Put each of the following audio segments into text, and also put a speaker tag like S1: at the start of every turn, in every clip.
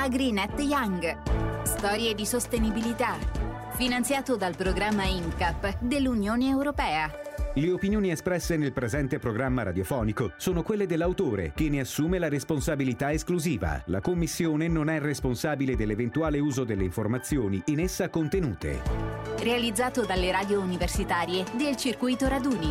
S1: AgriNet Young. Storie di sostenibilità. Finanziato dal programma INCAP dell'Unione Europea.
S2: Le opinioni espresse nel presente programma radiofonico sono quelle dell'autore, che ne assume la responsabilità esclusiva. La Commissione non è responsabile dell'eventuale uso delle informazioni in essa contenute.
S1: Realizzato dalle radio universitarie del circuito Raduni.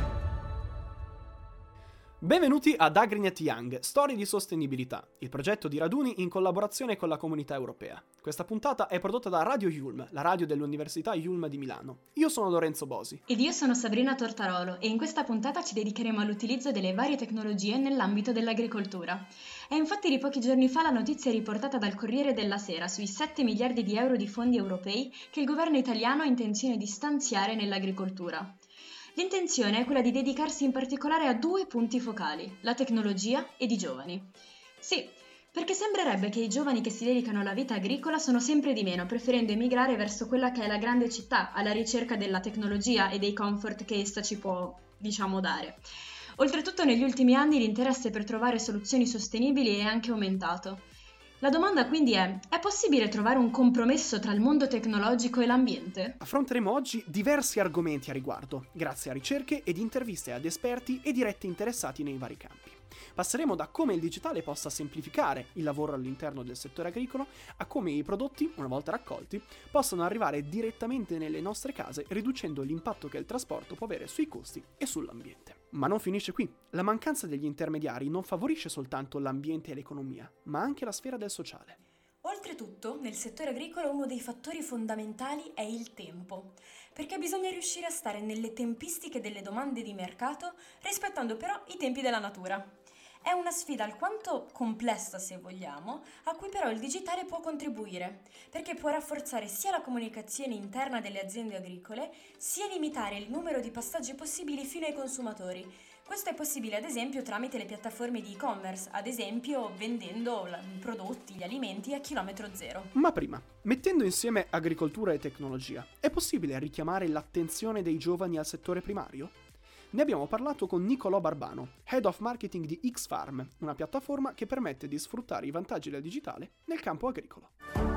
S3: Benvenuti ad AgriNet Young, storie di sostenibilità, il progetto di Raduni in collaborazione con la Comunità Europea. Questa puntata è prodotta da Radio Yulm, la radio dell'Università Yulm di Milano. Io sono Lorenzo Bosi.
S4: Ed io sono Sabrina Tortarolo e in questa puntata ci dedicheremo all'utilizzo delle varie tecnologie nell'ambito dell'agricoltura. È infatti di pochi giorni fa la notizia riportata dal Corriere della Sera sui 7 miliardi di euro di fondi europei che il governo italiano ha intenzione di stanziare nell'agricoltura. L'intenzione è quella di dedicarsi in particolare a due punti focali, la tecnologia ed i giovani. Sì, perché sembrerebbe che i giovani che si dedicano alla vita agricola sono sempre di meno, preferendo emigrare verso quella che è la grande città, alla ricerca della tecnologia e dei comfort che essa ci può, dare. Oltretutto negli ultimi anni l'interesse per trovare soluzioni sostenibili è anche aumentato. La domanda quindi è possibile trovare un compromesso tra il mondo tecnologico e l'ambiente?
S3: Affronteremo oggi diversi argomenti a riguardo, grazie a ricerche ed interviste ad esperti e diretti interessati nei vari campi. Passeremo da come il digitale possa semplificare il lavoro all'interno del settore agricolo a come i prodotti, una volta raccolti, possano arrivare direttamente nelle nostre case, riducendo l'impatto che il trasporto può avere sui costi e sull'ambiente. Ma non finisce qui. La mancanza degli intermediari non favorisce soltanto l'ambiente e l'economia, ma anche la sfera del sociale.
S5: Oltretutto, nel settore agricolo uno dei fattori fondamentali è il tempo, perché bisogna riuscire a stare nelle tempistiche delle domande di mercato, rispettando però i tempi della natura. È una sfida alquanto complessa, se vogliamo, a cui però il digitale può contribuire, perché può rafforzare sia la comunicazione interna delle aziende agricole, sia limitare il numero di passaggi possibili fino ai consumatori. Questo è possibile ad esempio tramite le piattaforme di e-commerce, ad esempio vendendo i prodotti, gli alimenti a chilometro zero.
S3: Ma prima, mettendo insieme agricoltura e tecnologia, è possibile richiamare l'attenzione dei giovani al settore primario? Ne abbiamo parlato con Nicolò Barbano, Head of Marketing di X-Farm, una piattaforma che permette di sfruttare i vantaggi del digitale nel campo agricolo.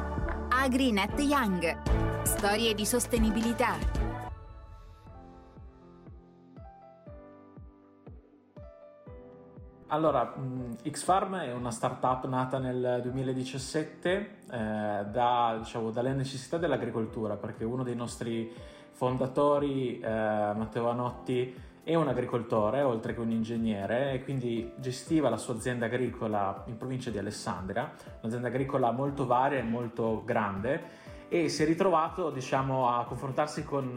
S1: AgriNet Young. Storie di sostenibilità.
S6: Allora, X-Farm è una startup nata nel 2017 dalle necessità dell'agricoltura, perché uno dei nostri fondatori, Matteo Anotti, è un agricoltore oltre che un ingegnere e quindi gestiva la sua azienda agricola in provincia di Alessandria, un'azienda agricola molto varia e molto grande, e si è ritrovato a confrontarsi con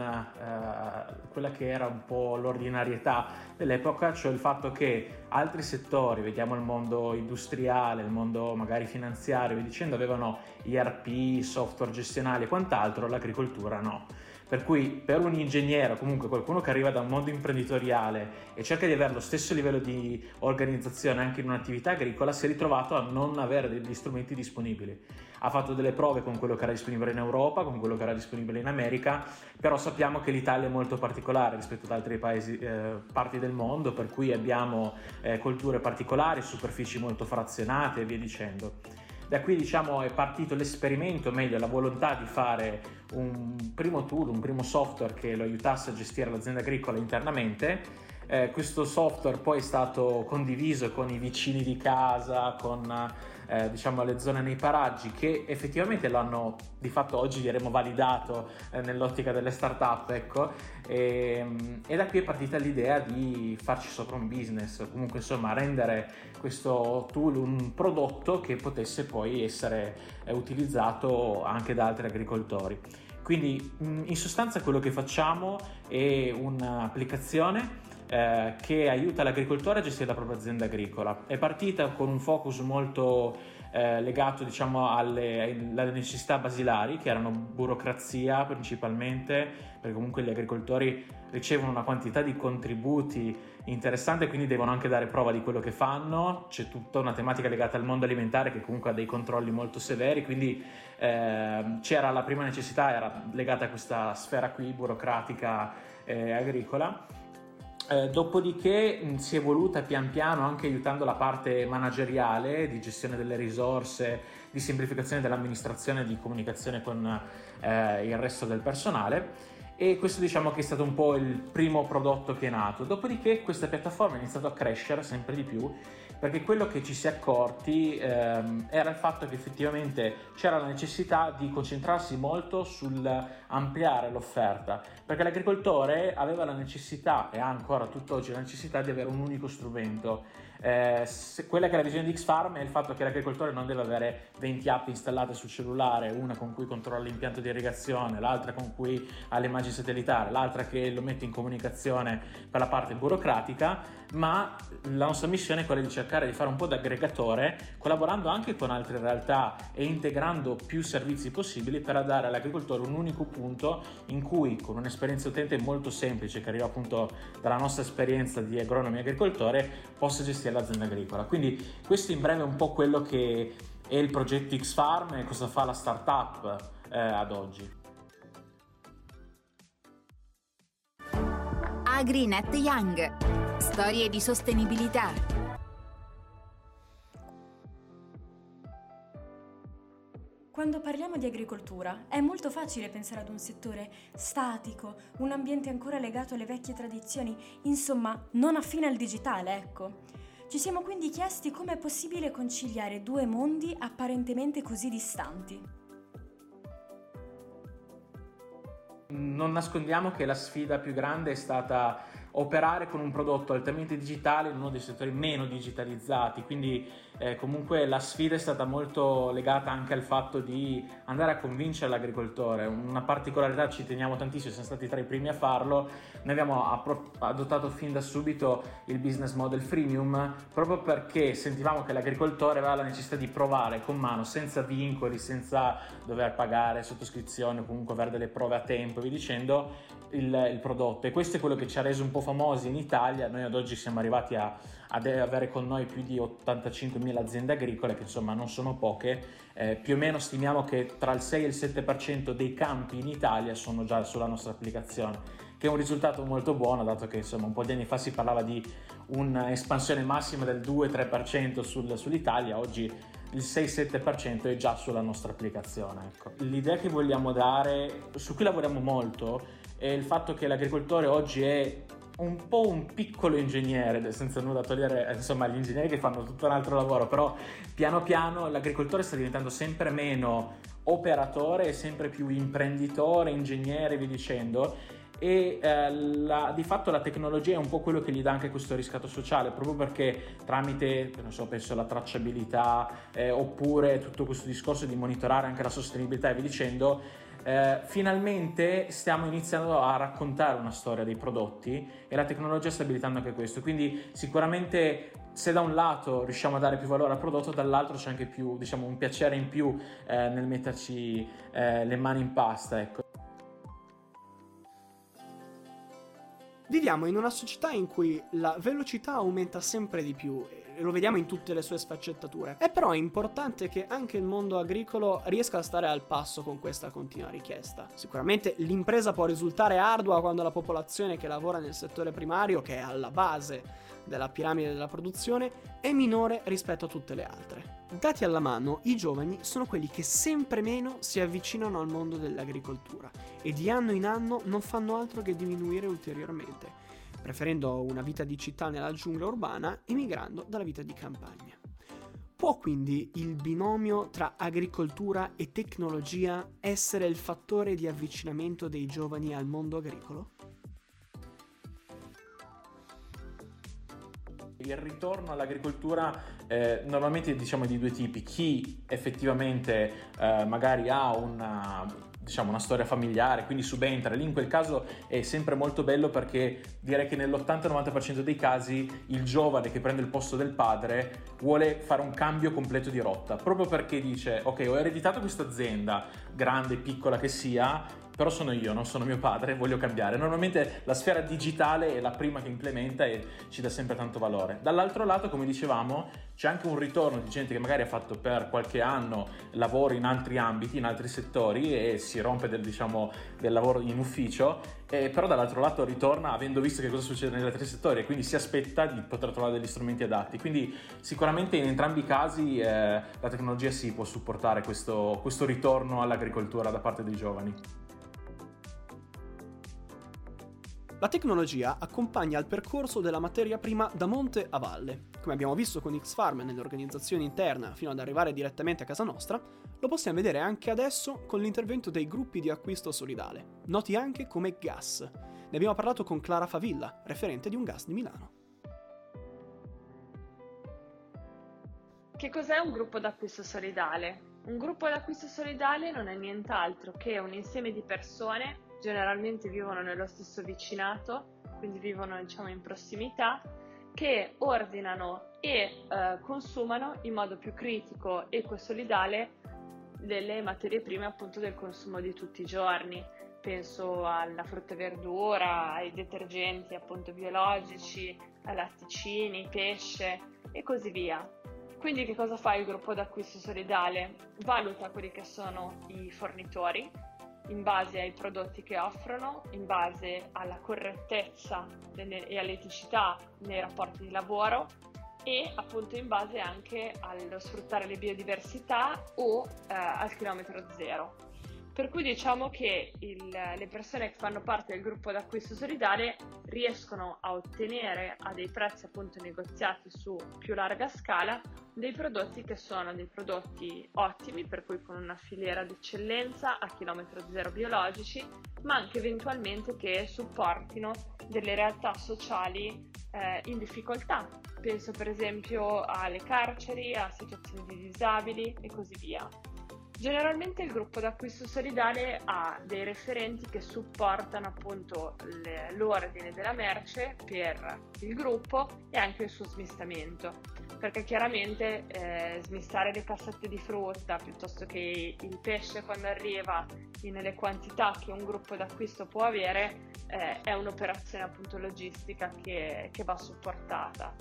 S6: quella che era un po' l'ordinarietà dell'epoca, cioè il fatto che altri settori, vediamo il mondo industriale, il mondo magari finanziario e dicendo, avevano ERP, software gestionali e quant'altro, l'agricoltura no. Per cui per un ingegnere o comunque qualcuno che arriva da un mondo imprenditoriale e cerca di avere lo stesso livello di organizzazione anche in un'attività agricola, si è ritrovato a non avere degli strumenti disponibili. Ha fatto delle prove con quello che era disponibile in Europa, con quello che era disponibile in America, però sappiamo che l'Italia è molto particolare rispetto ad altri paesi, parti del mondo, per cui abbiamo colture particolari, superfici molto frazionate e via dicendo. Da qui è partito l'esperimento, o meglio la volontà di fare un primo tool, un primo software che lo aiutasse a gestire l'azienda agricola internamente. Questo software poi è stato condiviso con i vicini di casa, con le zone nei paraggi, che effettivamente l'hanno di fatto oggi diremo validato nell'ottica delle startup, ecco, e da qui è partita l'idea di farci sopra un business, comunque rendere questo tool un prodotto che potesse poi essere utilizzato anche da altri agricoltori. Quindi in sostanza quello che facciamo è un'applicazione che aiuta l'agricoltore a gestire la propria azienda agricola. È partita con un focus molto legato alle necessità basilari, che erano burocrazia principalmente, perché comunque gli agricoltori ricevono una quantità di contributi interessante, quindi devono anche dare prova di quello che fanno. C'è tutta una tematica legata al mondo alimentare che comunque ha dei controlli molto severi, quindi c'era la prima necessità, era legata a questa sfera qui burocratica agricola. Dopodiché si è evoluta pian piano anche aiutando la parte manageriale di gestione delle risorse, di semplificazione dell'amministrazione, di comunicazione con il resto del personale, e questo diciamo che è stato un po' il primo prodotto che è nato. Dopodiché questa piattaforma ha iniziato a crescere sempre di più, perché quello che ci si è accorti era il fatto che effettivamente c'era la necessità di concentrarsi molto sul ampliare l'offerta, perché l'agricoltore aveva la necessità, e ha ancora tutt'oggi la necessità, di avere un unico strumento. Quella che è la visione di X-Farm è il fatto che l'agricoltore non deve avere 20 app installate sul cellulare, una con cui controlla l'impianto di irrigazione, l'altra con cui ha le immagini satellitari, l'altra che lo mette in comunicazione per la parte burocratica, ma la nostra missione è quella di cercare di fare un po' da aggregatore, collaborando anche con altre realtà e integrando più servizi possibili per dare all'agricoltore un unico punto in cui, con un'esperienza utente molto semplice che arriva appunto dalla nostra esperienza di agronomi e agricoltore, possa gestire l'azienda agricola. Quindi questo in breve è un po' quello che è il progetto X-Farm e cosa fa la startup ad oggi.
S1: AgriNet Young. Storie di sostenibilità.
S5: Quando parliamo di agricoltura è molto facile pensare ad un settore statico, un ambiente ancora legato alle vecchie tradizioni, insomma non affine al digitale, ecco. Ci siamo quindi chiesti come è possibile conciliare due mondi apparentemente così distanti.
S6: Non nascondiamo che la sfida più grande è stata operare con un prodotto altamente digitale in uno dei settori meno digitalizzati, quindi comunque la sfida è stata molto legata anche al fatto di andare a convincere l'agricoltore. Una particolarità, ci teniamo tantissimo, siamo stati tra i primi a farlo, noi abbiamo adottato fin da subito il business model freemium, proprio perché sentivamo che l'agricoltore aveva la necessità di provare con mano, senza vincoli, senza dover pagare sottoscrizione o comunque avere delle prove a tempo e via dicendo, il prodotto. E questo è quello che ci ha reso un po' famosi in Italia. Noi ad oggi siamo arrivati ad avere con noi più di 85.000 aziende agricole, che insomma non sono poche. Più o meno stimiamo che tra il 6 e il 7% dei campi in Italia sono già sulla nostra applicazione, che è un risultato molto buono, dato che insomma un po' di anni fa si parlava di un'espansione massima del 2-3% sull'Italia. Oggi il 6-7% è già sulla nostra applicazione, ecco. L'idea che vogliamo dare, su cui lavoriamo molto, è il fatto che l'agricoltore oggi è un po' un piccolo ingegnere, senza nulla togliere insomma gli ingegneri che fanno tutto un altro lavoro, però piano piano l'agricoltore sta diventando sempre meno operatore e sempre più imprenditore, ingegnere, via dicendo. E di fatto la tecnologia è un po' quello che gli dà anche questo riscatto sociale, proprio perché tramite, non so, penso alla tracciabilità oppure tutto questo discorso di monitorare anche la sostenibilità e via dicendo, finalmente stiamo iniziando a raccontare una storia dei prodotti e la tecnologia sta abilitando anche questo. Quindi sicuramente, se da un lato riusciamo a dare più valore al prodotto, dall'altro c'è anche più, diciamo, un piacere in più nel metterci le mani in pasta, ecco.
S3: Viviamo in una società in cui la velocità aumenta sempre di più e lo vediamo in tutte le sue sfaccettature. È però importante che anche il mondo agricolo riesca a stare al passo con questa continua richiesta. Sicuramente l'impresa può risultare ardua quando la popolazione che lavora nel settore primario, che è alla base della piramide della produzione, è minore rispetto a tutte le altre. Dati alla mano, i giovani sono quelli che sempre meno si avvicinano al mondo dell'agricoltura e di anno in anno non fanno altro che diminuire ulteriormente, preferendo una vita di città nella giungla urbana e migrando dalla vita di campagna. Può quindi il binomio tra agricoltura e tecnologia essere il fattore di avvicinamento dei giovani al mondo agricolo?
S6: Il ritorno all'agricoltura normalmente diciamo di due tipi: chi effettivamente magari ha una storia familiare, quindi subentra, lì in quel caso è sempre molto bello, perché direi che nell'80-90% dei casi il giovane che prende il posto del padre vuole fare un cambio completo di rotta, proprio perché dice: ok, ho ereditato questa azienda, grande, piccola che sia, però sono io, non sono mio padre, voglio cambiare. Normalmente la sfera digitale è la prima che implementa e ci dà sempre tanto valore. Dall'altro lato, come dicevamo, c'è anche un ritorno di gente che magari ha fatto per qualche anno lavoro in altri ambiti, in altri settori e si rompe del lavoro in ufficio, però dall'altro lato ritorna avendo visto che cosa succede negli altri settori e quindi si aspetta di poter trovare degli strumenti adatti. Quindi sicuramente in entrambi i casi la tecnologia si può supportare questo ritorno all'agricoltura da parte dei giovani.
S3: La tecnologia accompagna il percorso della materia prima da monte a valle. Come abbiamo visto con X-Farm nell'organizzazione interna fino ad arrivare direttamente a casa nostra, lo possiamo vedere anche adesso con l'intervento dei gruppi di acquisto solidale, noti anche come GAS. Ne abbiamo parlato con Clara Favilla, referente di un GAS di Milano.
S7: Che cos'è un gruppo d'acquisto solidale? Un gruppo d'acquisto solidale non è nient'altro che un insieme di persone, generalmente vivono nello stesso vicinato, quindi vivono in prossimità, che ordinano e consumano in modo più critico, equo e solidale delle materie prime appunto del consumo di tutti i giorni. Penso alla frutta e verdura, ai detergenti appunto biologici, ai latticini, pesce e così via. Quindi che cosa fa il gruppo d'acquisto solidale? Valuta quelli che sono i fornitori in base ai prodotti che offrono, in base alla correttezza e all'eticità nei rapporti di lavoro e appunto in base anche allo sfruttare le biodiversità o al chilometro zero. Per cui diciamo che le persone che fanno parte del gruppo d'acquisto solidale riescono a ottenere a dei prezzi appunto negoziati su più larga scala dei prodotti che sono dei prodotti ottimi, per cui con una filiera d'eccellenza a chilometro zero biologici, ma anche eventualmente che supportino delle realtà sociali in difficoltà. Penso per esempio alle carceri, a situazioni di disabili e così via. Generalmente il gruppo d'acquisto solidale ha dei referenti che supportano appunto l'ordine della merce per il gruppo e anche il suo smistamento, perché chiaramente smistare le cassette di frutta piuttosto che il pesce quando arriva nelle quantità che un gruppo d'acquisto può avere è un'operazione appunto logistica che va supportata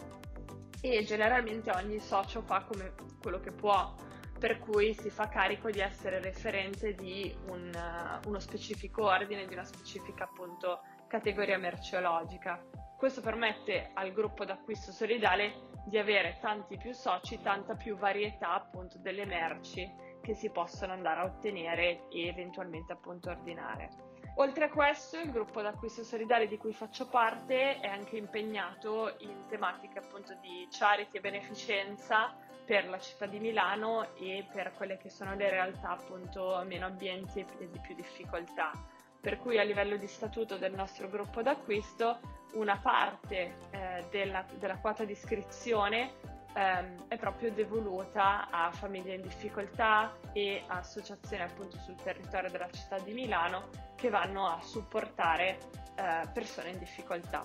S7: e generalmente ogni socio fa come quello che può, per cui si fa carico di essere referente di uno specifico ordine, di una specifica appunto categoria merceologica. Questo permette al gruppo d'acquisto solidale di avere tanti più soci, tanta più varietà appunto delle merci che si possono andare a ottenere e eventualmente appunto ordinare. Oltre a questo, il gruppo d'acquisto solidale di cui faccio parte è anche impegnato in tematiche appunto di charity e beneficenza per la città di Milano e per quelle che sono le realtà appunto meno abbienti e di più difficoltà. Per cui a livello di statuto del nostro gruppo d'acquisto una parte della quota di iscrizione è proprio devoluta a famiglie in difficoltà e a associazioni appunto sul territorio della città di Milano che vanno a supportare persone in difficoltà.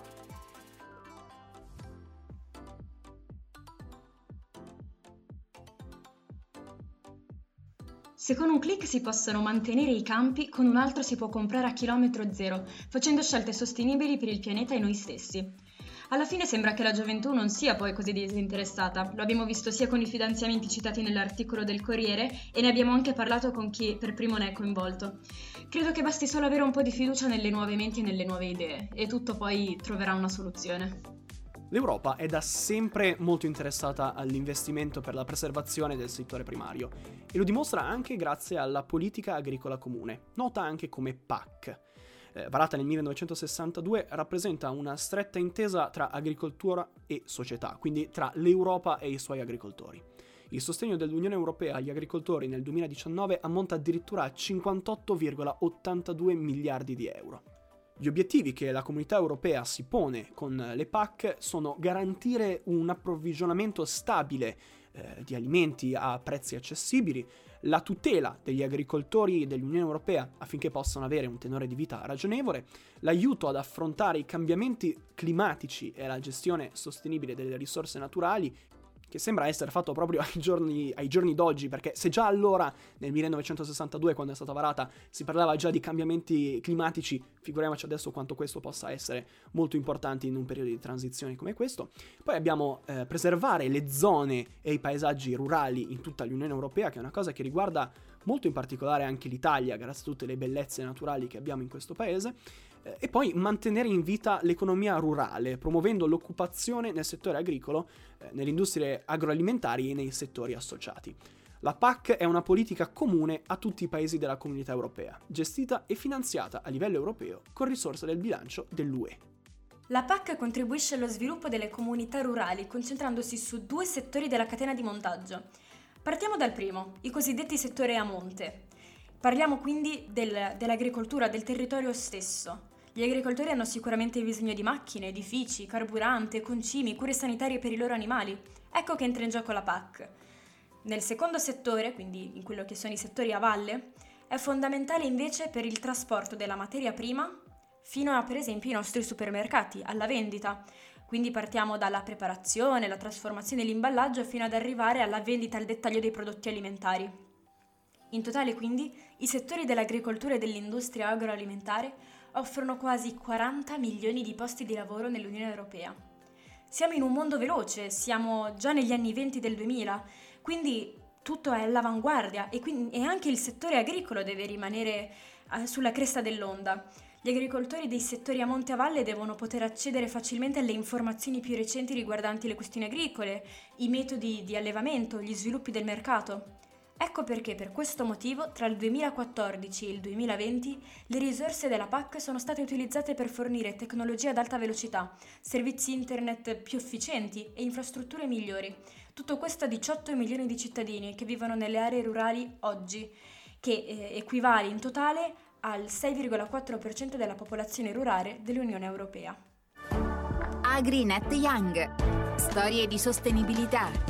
S4: Se con un click si possono mantenere i campi, con un altro si può comprare a chilometro zero, facendo scelte sostenibili per il pianeta e noi stessi. Alla fine sembra che la gioventù non sia poi così disinteressata, lo abbiamo visto sia con i finanziamenti citati nell'articolo del Corriere e ne abbiamo anche parlato con chi per primo ne è coinvolto. Credo che basti solo avere un po' di fiducia nelle nuove menti e nelle nuove idee, e tutto poi troverà una soluzione.
S3: L'Europa è da sempre molto interessata all'investimento per la preservazione del settore primario e lo dimostra anche grazie alla politica agricola comune, nota anche come PAC. Varata nel 1962, rappresenta una stretta intesa tra agricoltura e società, quindi tra l'Europa e i suoi agricoltori. Il sostegno dell'Unione Europea agli agricoltori nel 2019 ammonta addirittura a 58,82 miliardi di euro. Gli obiettivi che la comunità europea si pone con le PAC sono garantire un approvvigionamento stabile di alimenti a prezzi accessibili, la tutela degli agricoltori dell'Unione Europea affinché possano avere un tenore di vita ragionevole, l'aiuto ad affrontare i cambiamenti climatici e la gestione sostenibile delle risorse naturali che sembra essere fatto proprio ai giorni d'oggi, perché se già allora, nel 1962, quando è stata varata, si parlava già di cambiamenti climatici, figuriamoci adesso quanto questo possa essere molto importante in un periodo di transizione come questo. Poi abbiamo preservare le zone e i paesaggi rurali in tutta l'Unione Europea, che è una cosa che riguarda molto in particolare anche l'Italia, grazie a tutte le bellezze naturali che abbiamo in questo paese. E poi mantenere in vita l'economia rurale, promuovendo l'occupazione nel settore agricolo, nelle industrie agroalimentari e nei settori associati. La PAC è una politica comune a tutti i paesi della Comunità Europea, gestita e finanziata a livello europeo con risorse del bilancio dell'UE.
S5: La PAC contribuisce allo sviluppo delle comunità rurali, concentrandosi su 2 settori della catena di montaggio. Partiamo dal primo, i cosiddetti settori a monte. Parliamo quindi dell'agricoltura, del territorio stesso. Gli agricoltori hanno sicuramente bisogno di macchine, edifici, carburante, concimi, cure sanitarie per i loro animali. Ecco che entra in gioco la PAC. Nel secondo settore, quindi in quello che sono i settori a valle, è fondamentale invece per il trasporto della materia prima fino a, per esempio, i nostri supermercati, alla vendita. Quindi partiamo dalla preparazione, la trasformazione e l'imballaggio fino ad arrivare alla vendita al dettaglio dei prodotti alimentari. In totale, quindi, i settori dell'agricoltura e dell'industria agroalimentare offrono quasi 40 milioni di posti di lavoro nell'Unione Europea. Siamo in un mondo veloce, siamo già negli anni 20 del 2000, quindi tutto è all'avanguardia e anche il settore agricolo deve rimanere sulla cresta dell'onda. Gli agricoltori dei settori a monte e a valle devono poter accedere facilmente alle informazioni più recenti riguardanti le questioni agricole, i metodi di allevamento, gli sviluppi del mercato. Ecco perché per questo motivo tra il 2014 e il 2020 le risorse della PAC sono state utilizzate per fornire tecnologia ad alta velocità, servizi internet più efficienti e infrastrutture migliori. Tutto questo a 18 milioni di cittadini che vivono nelle aree rurali oggi, che equivale in totale al 6,4% della popolazione rurale dell'Unione Europea.
S1: AgriNet Young. Storie di sostenibilità.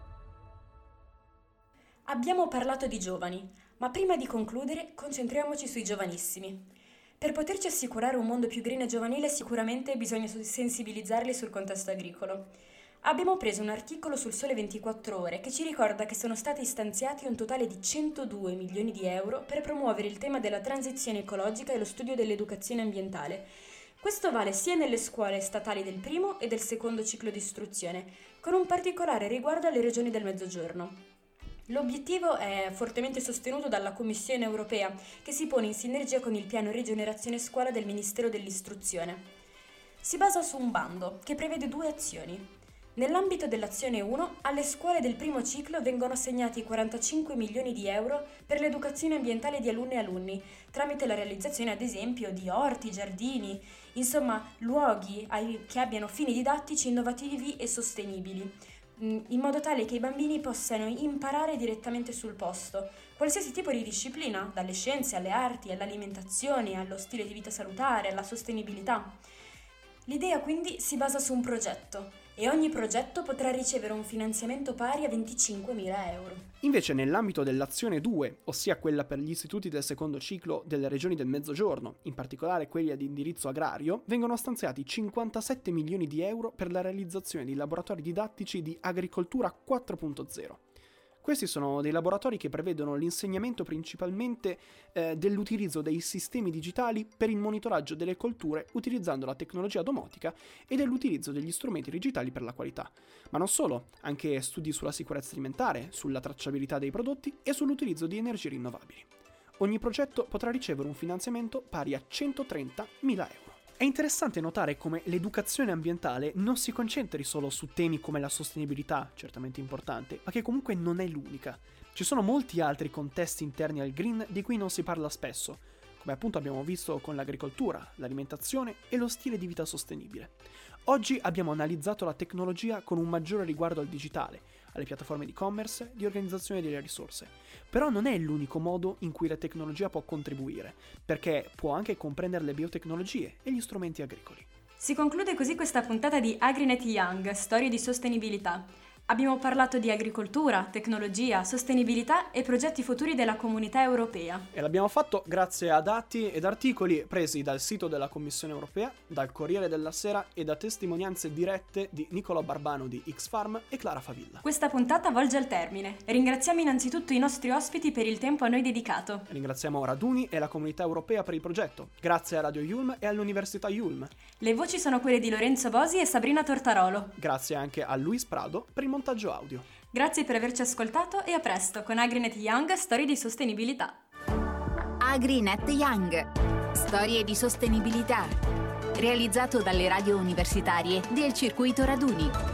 S5: Abbiamo parlato di giovani, ma prima di concludere concentriamoci sui giovanissimi. Per poterci assicurare un mondo più green e giovanile sicuramente bisogna sensibilizzarli sul contesto agricolo. Abbiamo preso un articolo sul Sole 24 Ore che ci ricorda che sono stati stanziati un totale di 102 milioni di euro per promuovere il tema della transizione ecologica e lo studio dell'educazione ambientale. Questo vale sia nelle scuole statali del primo e del secondo ciclo di istruzione, con un particolare riguardo alle regioni del Mezzogiorno. L'obiettivo è fortemente sostenuto dalla Commissione Europea, che si pone in sinergia con il piano Rigenerazione Scuola del Ministero dell'Istruzione. Si basa su un bando che prevede 2 azioni. Nell'ambito dell'azione 1, alle scuole del primo ciclo vengono assegnati 45 milioni di euro per l'educazione ambientale di alunne e alunni, tramite la realizzazione ad esempio di orti, giardini, insomma luoghi che abbiano fini didattici innovativi e sostenibili, in modo tale che i bambini possano imparare direttamente sul posto, qualsiasi tipo di disciplina, dalle scienze alle arti, all'alimentazione, allo stile di vita salutare, alla sostenibilità. L'idea quindi si basa su un progetto e ogni progetto potrà ricevere un finanziamento pari a 25.000 euro.
S3: Invece nell'ambito dell'azione 2, ossia quella per gli istituti del secondo ciclo delle regioni del Mezzogiorno, in particolare quelli ad indirizzo agrario, vengono stanziati 57 milioni di euro per la realizzazione di laboratori didattici di agricoltura 4.0. Questi sono dei laboratori che prevedono l'insegnamento principalmente dell'utilizzo dei sistemi digitali per il monitoraggio delle colture utilizzando la tecnologia domotica e dell'utilizzo degli strumenti digitali per la qualità. Ma non solo, anche studi sulla sicurezza alimentare, sulla tracciabilità dei prodotti e sull'utilizzo di energie rinnovabili. Ogni progetto potrà ricevere un finanziamento pari a 130.000 euro. È interessante notare come l'educazione ambientale non si concentri solo su temi come la sostenibilità, certamente importante, ma che comunque non è l'unica. Ci sono molti altri contesti interni al green di cui non si parla spesso, come appunto abbiamo visto con l'agricoltura, l'alimentazione e lo stile di vita sostenibile. Oggi abbiamo analizzato la tecnologia con un maggiore riguardo al digitale, alle piattaforme di e-commerce, di organizzazione delle risorse. Però non è l'unico modo in cui la tecnologia può contribuire, perché può anche comprendere le biotecnologie e gli strumenti agricoli.
S5: Si conclude così questa puntata di AgriNet Young, storie di sostenibilità. Abbiamo parlato di agricoltura, tecnologia, sostenibilità e progetti futuri della Comunità Europea.
S3: E l'abbiamo fatto grazie a dati ed articoli presi dal sito della Commissione Europea, dal Corriere della Sera e da testimonianze dirette di Nicolò Barbano di X-Farm e Clara Favilla.
S5: Questa puntata volge al termine. Ringraziamo innanzitutto i nostri ospiti per il tempo a noi dedicato.
S3: Ringraziamo Raduni e la Comunità Europea per il progetto, grazie a Radio Yulm e all'Università Yulm.
S5: Le voci sono quelle di Lorenzo Bosi e Sabrina Tortarolo.
S3: Grazie anche a Luis Prado per il montaggio audio.
S5: Grazie per averci ascoltato e a presto con AgriNet Young, storie di sostenibilità.
S1: AgriNet Young, storie di sostenibilità. Realizzato dalle radio universitarie del circuito Raduni.